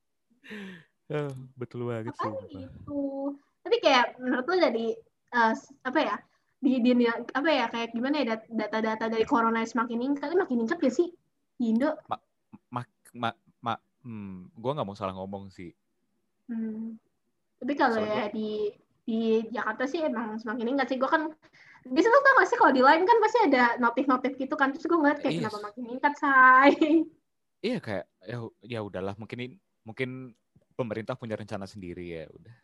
Oh, betul banget, Makanya sumpah. gitu. Tapi kayak menurut lu dari uh, apa ya? Di, di apa ya kayak gimana ya data-data dari corona semakin meningkat, makin meningkat gak sih di Indo? Ma, ma, ma, ma, hmm, gue nggak mau salah ngomong sih. Hmm. Tapi kalau Soalnya gue, ya di di Jakarta sih emang semakin meningkat sih. Gue kan bisa tuh tau gak sih kalau di lain kan pasti ada notif-notif gitu kan. Terus gue ngeliat kayak iya, kenapa makin meningkat, say. iya kayak ya, ya udahlah, mungkin ini- mungkin pemerintah punya rencana sendiri ya, udah.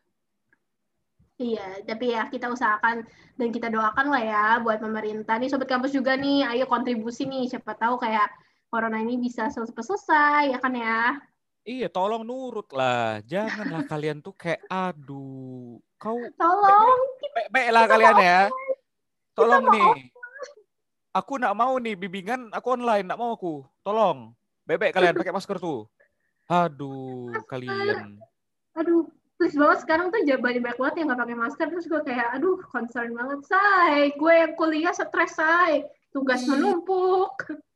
Iya, tapi ya kita usahakan dan kita doakan lah ya buat pemerintah. Nih Sobat Kampus juga nih, ayo kontribusi nih. Siapa tahu kayak corona ini bisa selesai, ya kan ya? Iya, tolong nurut lah. Janganlah kalian tuh kayak, aduh, kau baik-baik, Tolong, baik-baik lah kita kalian mau ya. kita Tolong nih, mau aku nak mau nih bimbingan, aku online, nak mau aku. Tolong, baik-baik kalian pakai masker tuh. Aduh, masker. kalian. Aduh, please banget sekarang tuh banyak banget yang nggak pakai masker. Terus gue kayak, aduh, concern banget, say. Gue yang kuliah stres, say. Tugas Ih, menumpuk.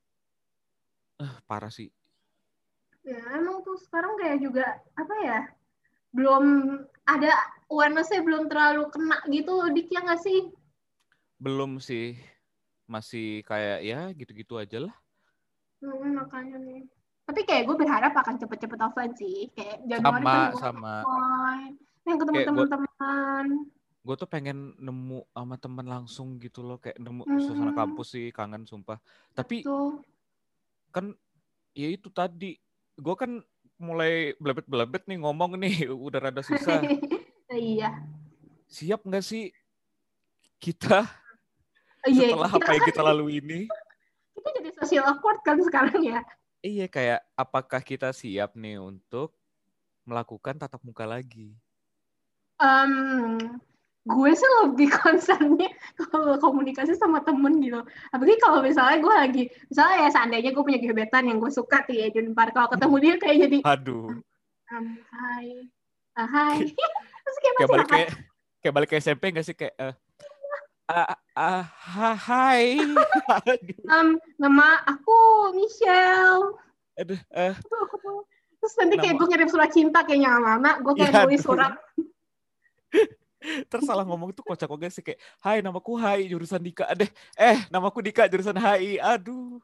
ah, parah sih. Ya, emang tuh sekarang kayak juga, apa ya, belum ada awareness-nya belum terlalu kena gitu, Dik, ya nggak sih? Belum sih, masih kayak ya gitu-gitu aja lah. Hmm, makanya nih. Tapi kayak gue berharap akan cepet-cepet offline sih. Kayak Januari Sama, pengen gue sama. offline. Pengen ketemu Kayak gue teman-teman. gue tuh pengen nemu sama teman langsung gitu loh, kayak nemu suasana Hmm, kampus sih, kangen sumpah. Tapi betul. kan ya itu tadi, gue kan mulai belabet-belabet nih ngomong nih, udah rada susah. Iya. Siap nggak sih kita Oh, iya, setelah kita apa yang kan kita lalui ini? kita jadi social awkward kan sekarang ya. Iya, kayak apakah kita siap nih untuk melakukan tatap muka lagi? Um, gue sih lebih concernnya kalau komunikasi sama temen gitu. Apalagi kalau misalnya gue lagi, misalnya ya seandainya gue punya gebetan yang gue suka tuh ya, Junpar. Kalau ketemu dia kayak jadi, Aduh, um, hai, uh, hai. Terus kayak kayak masih balik akan, kayak kayak balik ke S M P nggak sih, kayak eh, ah, ah, ha- hai, aduh, um, nama aku Michelle. aduh, eh, Terus nanti kayak gue nama, ngirim surat cinta kayaknya lama-lama, gue kayak ya nulis aduh, surat. terus salah ngomong tuh kocak banget sih, kayak, hai namaku Hai jurusan Dika, deh, eh namaku Dika jurusan H I, aduh,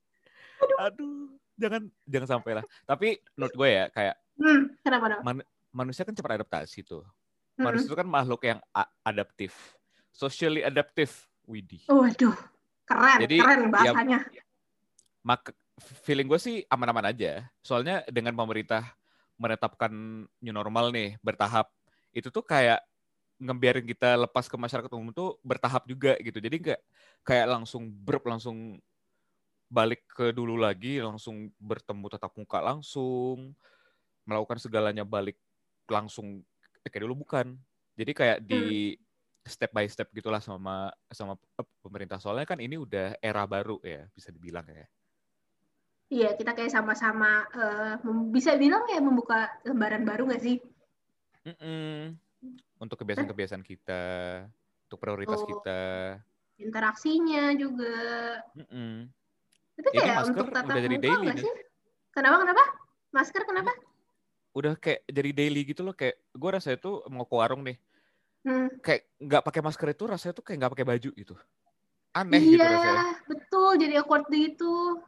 aduh, jangan jangan sampai lah. Tapi menurut gue ya, kayak Hmm, kenapa dong? man- manusia kan cepat adaptasi tuh. Manusia Hmm. itu kan makhluk yang a- adaptif, socially adaptive, widih. Waduh, keren, Jadi keren ya bahasanya. mak feeling gue sih aman-aman aja. Soalnya dengan pemerintah menetapkan new normal nih bertahap, itu tuh kayak ngebiarin kita lepas ke masyarakat umum tuh bertahap juga gitu. Jadi nggak kayak langsung berp langsung balik ke dulu lagi, langsung bertemu tatap muka langsung, melakukan segalanya balik langsung eh, kayak dulu bukan. Jadi kayak Hmm. di step by step gitulah sama sama pemerintah. Soalnya kan ini udah era baru ya, bisa dibilang ya. Iya, kita kayak sama-sama uh, bisa bilang ya membuka lembaran baru nggak sih? Mm-mm. Untuk Kan kebiasaan-kebiasaan kita, untuk prioritas tuh kita. interaksinya juga. Mm-mm. Tapi Ini kayak masker untuk udah tatap jadi muka daily nggak nih. sih? Kenapa, kenapa? Masker Ini kenapa? udah kayak jadi daily gitu loh, kayak gue rasanya tuh mau ke warung nih, Hmm. kayak nggak pakai masker itu rasanya tuh kayak nggak pakai baju gitu. Aneh Iya, gitu rasanya. betul. Jadi awkward gitu.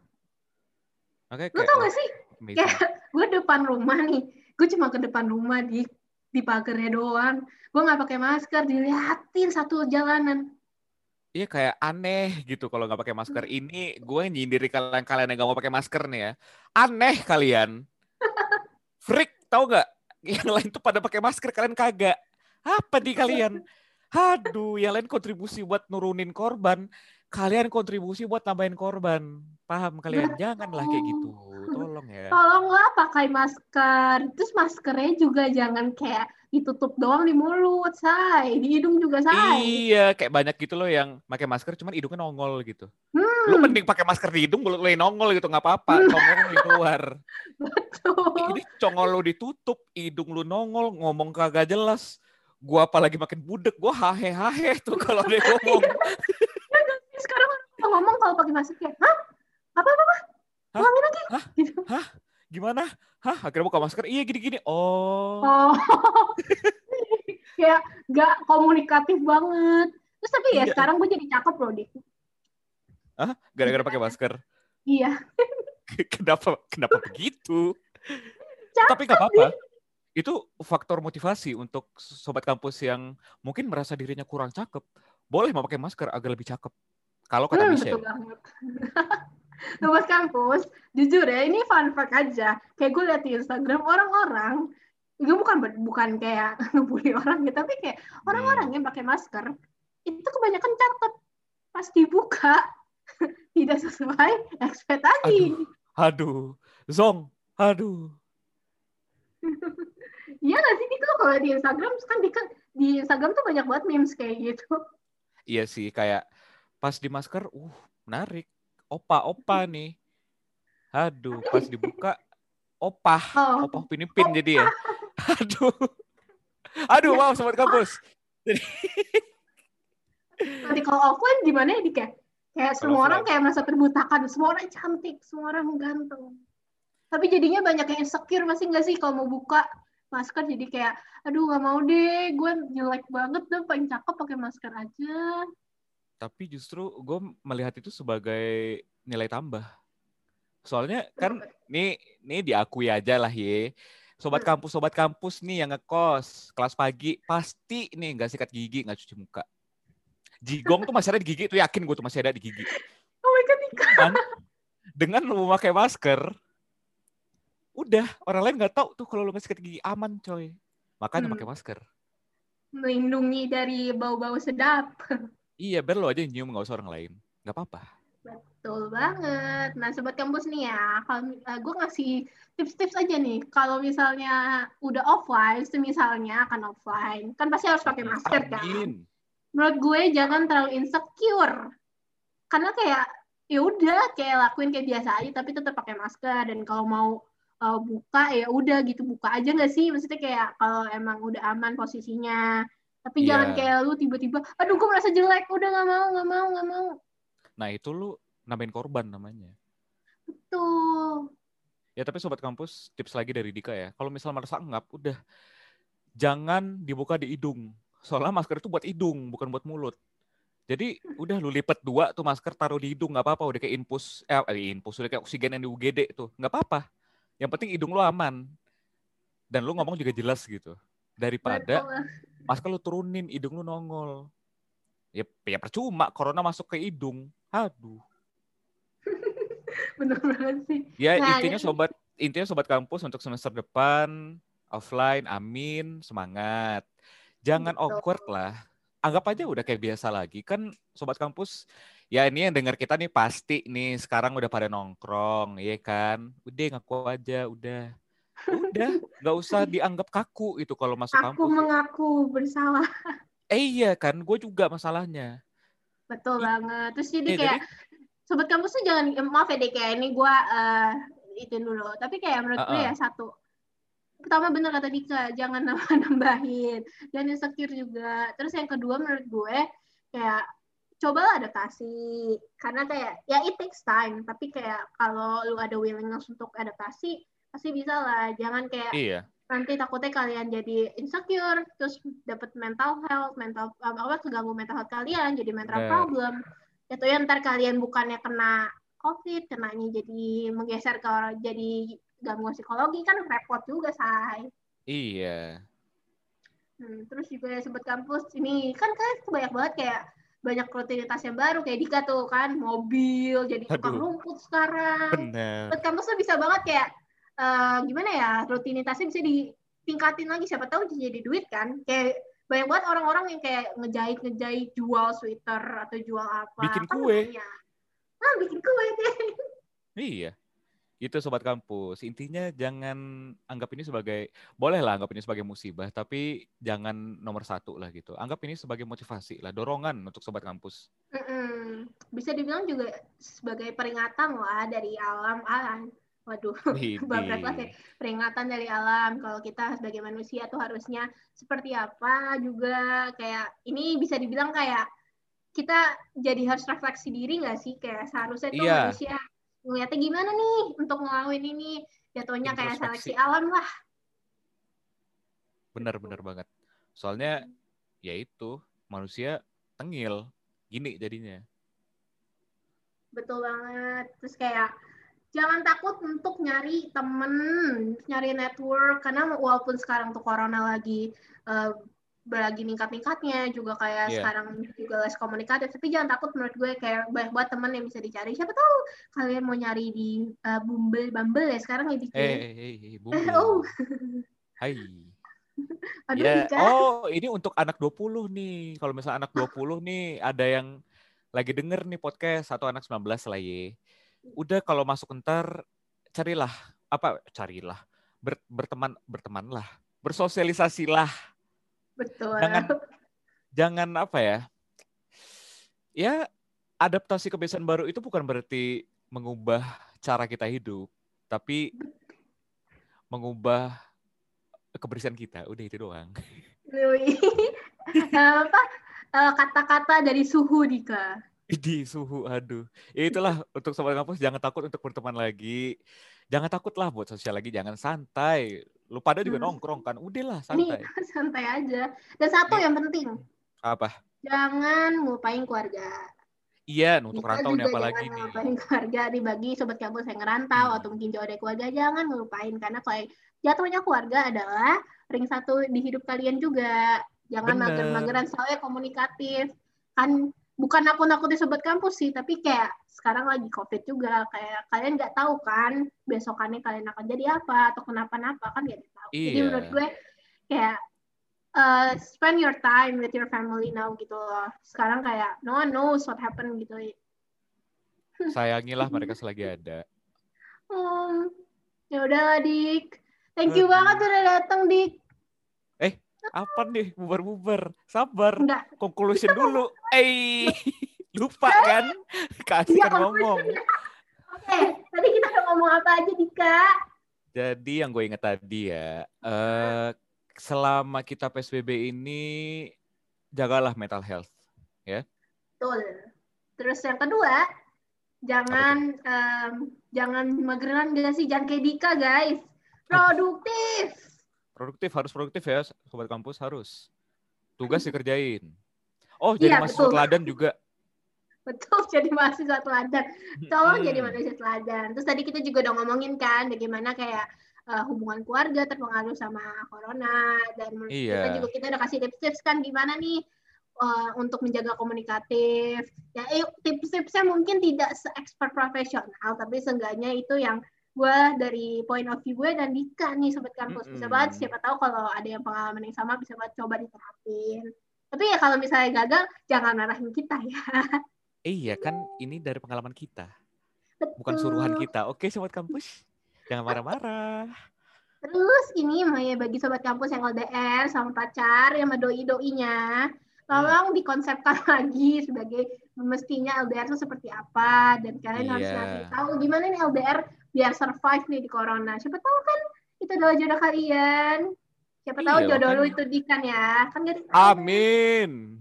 Makanya Lo kayak tau wah, gak sih? Kayak amazing. gue depan rumah nih. Gue cuma ke depan rumah di di pagarnya doang. Gue nggak pakai masker, diliatin satu jalanan. Iya kayak aneh gitu kalau nggak pakai masker. Ini gue nyindiri kalian-kalian yang nggak mau pakai masker nih ya. Aneh kalian. Freak. tahu nggak? Yang lain tuh pada pakai masker, kalian kagak. Apa nih kalian? Aduh, yang lain kontribusi buat nurunin korban, kalian kontribusi buat tambahin korban. Paham kalian? Janganlah kayak gitu. Tolong ya. Tolonglah pakai masker. Terus maskernya juga jangan kayak ditutup doang di mulut, say. Di hidung juga, say. Iya, kayak banyak gitu loh yang pakai masker cuman hidungnya nongol gitu. Lu Hmm. mending pakai masker di hidung, mulut lu yang nongol gitu, nggak apa-apa. Nongol lu yang keluar. Betul. Ini congol lu ditutup, hidung lu nongol, ngomong kagak jelas. Gua apalagi makin budek, gua hahe-hahe tuh kalau dia ngomong. Sekarang kalau ngomong kalau pakai masker kayak, hah? Apa-apa? Hah? Ulangin lagi. Hah? Gitu. Hah? Gimana? Hah? Akhirnya buka masker, iya gini-gini. Oh. Oh. Kayak gak komunikatif banget. Terus tapi ya Iya. sekarang gue jadi cakep loh, Dik. Hah? Gara-gara pakai masker? Iya. Kenapa? Kenapa begitu? Cakep, Tapi nggak apa-apa. Itu faktor motivasi untuk sobat kampus yang mungkin merasa dirinya kurang cakep. Boleh memakai masker agar lebih cakep. Kalau kata hmm, Michelle. Betul banget. Sobat kampus, jujur ya, ini fun fact aja. Kayak gue liat di Instagram orang-orang, gue bukan bukan kayak ngebully orang gitu, tapi kayak hmm. orang-orang yang pakai masker itu kebanyakan cakep. Pas dibuka tidak sesuai ekspektasi. Aduh, aduh, Zong, aduh. Iya nggak sih itu kalau di Instagram kan di, di Instagram tuh banyak banget memes kayak gitu. Iya sih, kayak pas di masker, uh menarik, opa-opa nih. Aduh, pas dibuka, opah, oh. opah pinipin jadi ya. Aduh, aduh, wow, sobat kampus. Jadi nanti kalau offline gimana ya, kayak kayak semua orang kayak merasa terbutakan, semua orang cantik, semua orang ganteng. Tapi jadinya banyak yang insecure masih nggak sih kalau mau buka masker, jadi kayak aduh nggak mau deh, gue jelek banget deh, paling cakep pakai masker aja. Tapi justru gue melihat itu sebagai nilai tambah. Soalnya kan nih nih diakui aja lah ye. Sobat kampus sobat kampus nih yang ngekos kelas pagi pasti nih nggak sikat gigi, nggak cuci muka. Jigong tuh masih ada di gigi, tuh yakin gue tuh masih ada di gigi. Oh my god, dengan, dengan lu memakai masker, udah orang lain nggak tahu tuh kalau lu masih sikat gigi, aman coy. Makanya hmm. pakai masker. Melindungi dari bau-bau sedap. Iya, biar lo aja yang nyium, nggak usah orang lain. Nggak apa-apa. Betul banget. Nah, sobat kampus nih ya, kalau uh, gue ngasih tips-tips aja nih. Kalau misalnya udah offline, misalnya akan offline, kan pasti harus pakai masker kan. Amin. Menurut gue jangan terlalu insecure. Karena kayak ya udah kayak lakuin kayak biasa aja, tapi tetap pakai masker. Dan kalau mau uh, buka ya udah gitu, buka aja nggak sih? Maksudnya kayak kalau emang udah aman posisinya. Tapi yeah. jangan kayak lu tiba-tiba, aduh gue merasa jelek, udah nggak mau, nggak mau, nggak mau. Nah itu lu nambahin korban namanya. Betul. Ya tapi sobat kampus, tips lagi dari Dika ya. Kalau misal merasa engap, udah jangan dibuka di hidung. Soalnya masker itu buat hidung, bukan buat mulut. Jadi udah lu lipat dua tuh masker, taruh di hidung, nggak apa-apa. Udah kayak infus, eh infus, udah kayak oksigen yang di U G D tuh, nggak apa-apa. Yang penting hidung lu aman. Dan lu ngomong juga jelas gitu. Daripada betul. Masker lu turunin, hidung lu nongol. Ya, ya percuma, corona masuk ke hidung. Aduh. Bener banget sih. Ya nah, intinya ya. sobat, intinya sobat kampus untuk semester depan offline, amin, semangat. Jangan betul. Awkward lah. Anggap aja udah kayak biasa lagi. Kan sobat kampus, ya ini yang dengar kita nih pasti nih sekarang udah pada nongkrong, ya kan? Udah ngaku aja, udah. Udah, nggak usah dianggap kaku itu kalau masuk aku kampus. Aku mengaku bersalah. Eh iya kan, gue juga masalahnya. Betul I, banget. Terus jadi eh, kayak, jadi, sobat kampus tuh jangan, maaf ya deh kayak ini gue uh, itu dulu. Tapi kayak menurut uh-uh. gue ya satu. Pertama bener kata Dika, jangan nambah-nambahin. Dan insecure juga. Terus yang kedua menurut gue, kayak cobalah adaptasi. Karena kayak, ya it takes time. Tapi kayak kalau lu ada willingness untuk adaptasi, pasti bisa lah. Jangan kayak iya. nanti takutnya kalian jadi insecure, terus dapat mental health, mental apa keganggu mental health kalian, jadi mental nah. problem. Itu ya ntar kalian bukannya kena COVID, kenanya jadi menggeser ke jadi gangguan psikologi, kan repot juga, say. Iya. Hmm, terus juga ya sobat kampus ini kan kan banyak banget kayak banyak rutinitas yang baru kayak Dika tuh kan mobil jadi tukang rumput sekarang. Bener. Sobat kampus tuh bisa banget kayak uh, gimana ya, rutinitasnya bisa ditingkatin lagi, siapa tahu jadi duit kan. Kayak banyak banget orang-orang yang kayak ngejahit-ngejahit jual sweater atau jual apa. Bikin kan kue. lumayan. Ah, bikin kue deh. Iya. Itu Sobat Kampus. Intinya jangan anggap ini sebagai, boleh lah anggap ini sebagai musibah, tapi jangan nomor satu lah gitu. Anggap ini sebagai motivasi lah, dorongan untuk Sobat Kampus. Mm-mm. Bisa dibilang juga sebagai peringatan lah dari alam alam. Waduh, babrak banget. Peringatan dari alam kalau kita sebagai manusia tuh harusnya seperti apa juga. Kayak ini bisa dibilang kayak kita jadi harus refleksi diri nggak sih? Kayak seharusnya tuh Iya. manusia ngeliatnya gimana nih untuk ngelakuin ini, jatuhnya kayak seleksi alam lah. Benar-benar banget. Soalnya ya itu manusia tengil gini jadinya. Betul banget. Terus kayak jangan takut untuk nyari temen, nyari network, karena walaupun sekarang tuh corona lagi uh, lagi ningkat-ningkatnya, juga kayak yeah. sekarang juga less komunikatif, tapi jangan takut menurut gue, kayak banyak banget teman yang bisa dicari. Siapa tahu kalian mau nyari di uh, Bumble, Bumble ya sekarang ya bikin. Eh, hey, hey, hey, Bumble. oh. Hai. Aduh, ya, Dika. oh ini untuk anak dua puluh nih. Kalau misalnya anak dua puluh nih, ada yang lagi denger nih podcast, atau anak sembilan belas lah ye. Udah kalau masuk ntar, carilah, apa, carilah, Ber, berteman, bertemanlah, bersosialisasilah. Betul. Jangan, jangan apa ya, ya adaptasi kebiasaan baru itu bukan berarti mengubah cara kita hidup, tapi mengubah kebersihan kita, udah itu doang. apa kata-kata dari suhu Dika? Di suhu, aduh. Ya itulah untuk Sobat Kampus, jangan takut untuk berteman lagi. Jangan takut lah buat sosial lagi, jangan santai. Lu pada juga hmm. nongkrong kan, udahlah santai. Ini santai aja. Dan satu Nih. yang penting. Apa? Jangan ngupain keluarga. Iya, untuk Bisa rantau nih apalagi nih. Jangan ngupain keluarga, dibagi Sobat Kampus yang ngerantau hmm. atau mungkin jauh dari keluarga, jangan ngupain. Karena kalau jatuhnya keluarga adalah ring satu di hidup kalian juga. Jangan mager-mageran, soalnya komunikatif. Kan bukan nakut-nakutin Sobat Kampus sih, tapi kayak sekarang lagi COVID juga, kayak kalian nggak tahu kan besokannya kalian akan jadi apa atau kenapa-napa, kan nggak tahu. Iya. Jadi menurut gue kayak uh, spend your time with your family now gitu loh. Sekarang kayak no one knows what happened gitu. Sayangilah mereka selagi ada. Hmm, ya udah Dik, thank you Aduh. banget udah datang Dik. Eh. Apa nih, bubar-bubar, sabar, Enggak. conclusion dulu. Eh, lupa kan? Kasih kan ngomong. Oke, okay. Tadi kita udah ngomong apa aja, Dika? Jadi yang gue ingat tadi ya, uh, selama kita P S B B ini, jagalah mental health, ya. Betul. Terus yang kedua, jangan um, jangan mageran gak sih, jangan kayak Dika, guys. Produktif. Produktif, harus produktif ya, Sobat Kampus, harus. Tugas dikerjain. Oh, jadi iya, mahasiswa betul. Teladan juga. Betul, jadi mahasiswa teladan. Tolong hmm. jadi mahasiswa teladan. Terus tadi kita juga udah ngomongin kan, bagaimana kayak uh, hubungan keluarga terpengaruh sama corona. Dan iya. kita juga kita udah kasih tips-tips kan, gimana nih uh, untuk menjaga komunikatif. Ya, eh, tips-tipsnya mungkin tidak se-expert profesional, tapi seenggaknya itu yang gue dari point of view gue dan Dika nih Sobat Kampus. Mm-hmm. Bisa banget, siapa tahu kalau ada yang pengalaman yang sama bisa banget coba diterapin. Tapi ya kalau misalnya gagal, jangan marahin kita ya. Iya kan, ini dari pengalaman kita. Betul. Bukan suruhan kita. Oke Sobat Kampus, jangan marah-marah. Terus ini Maya bagi Sobat Kampus yang L D R sama pacar, yang sama doi-doinya, tolong hmm. dikonsepkan lagi sebagai mestinya L D R itu seperti apa. Dan kalian iya. harus ngasih tahu gimana nih L D R biar survive nih di corona. Siapa tahu kan itu adalah jodoh kalian. Siapa iya, tahu jodoh lu itu Dikan ya. Kan gak Amin.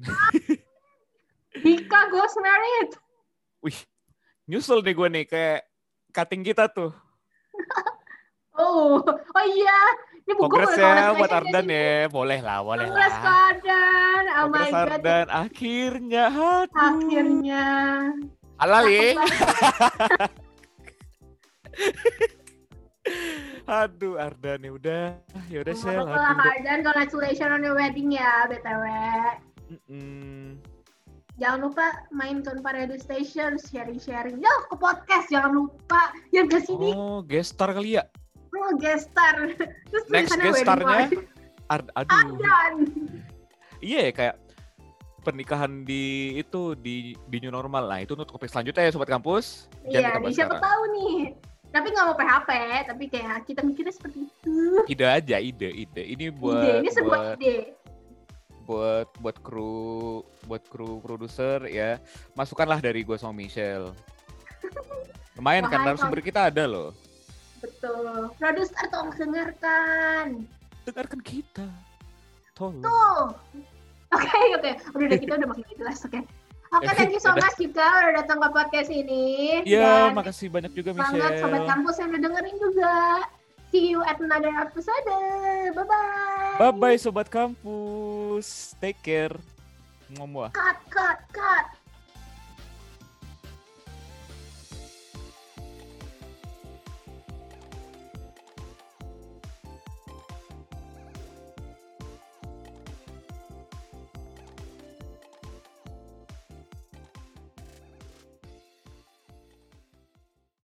Dika ghost married. Wih, nyusul nih gue nih kayak cutting kita tuh. oh, oh iya. Ini buku Kongres ya buat Ardan ya. Boleh lah, boleh lah. Kongres Ardan. Oh Kongres Ardan. Akhirnya. Aduh. Akhirnya. Halal ya. Aduh Ardan ya udah, ya udah sel. Ardan, congratulations on your wedding ya B T W. Mm-mm. Jangan lupa main ke Unpad Radio Station, sharing-sharing. Yo ke podcast jangan lupa. Ya gak sih Dik? Oh guest star kali ya? Oh mau guest star. Terus Next tulisannya guest wedding starnya, party. ad- aduh. Adan. Iya ya, kayak pernikahan di itu di di new normal. Nah itu untuk topik selanjutnya ya Sobat Kampus. Jangan Iya, kita nih bahas siapa sekarang. tahu nih. Tapi nggak mau P H P, tapi kayak kita mikirnya seperti itu. Ide aja, ide, ide. Ini buat Ide, ini sebuah buat ide. buat buat kru buat kru produser ya. Masukkanlah dari gue sama Michelle. Lumayan kan, Bahaya. narasumber kita ada loh. Betul. Produser tolong dengarkan. Dengarkan kita. Tolong. Tuh. Oke, oke. Udah deh, kita udah makin jelas, oke. Oke, thank you so Udah. much juga udah datang ke podcast ini. Iya, Dan makasih banyak juga semangat Sobat Michelle. Kampus yang udah dengerin juga. See you at another episode. Bye-bye. Bye-bye Sobat Kampus. Take care. Ngomong. Cut, cut, cut.